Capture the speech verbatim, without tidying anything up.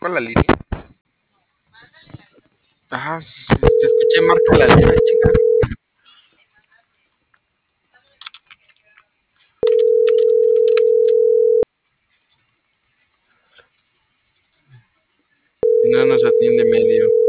marcó la línea. Ajá, sí, te escuché, marca la línea, chica. No nos atiende medio.